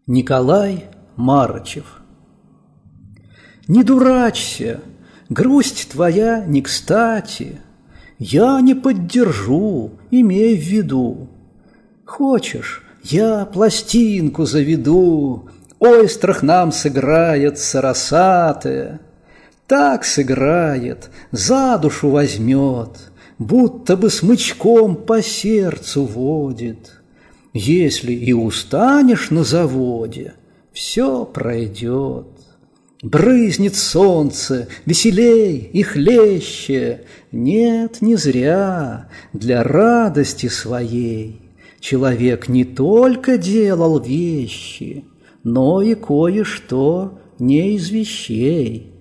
Николай Марычев. Не дурачься, грусть твоя не кстати, я не поддержу, имей в виду. Хочешь, я пластинку заведу, ойстрах нам сыграет соросатая. Так сыграет, за душу возьмет, будто бы смычком по сердцу водит. Если и устанешь на заводе, все пройдет. Брызнет солнце, веселей и хлеще. Нет, не зря, для радости своей человек не только делал вещи, но и кое-что не из вещей.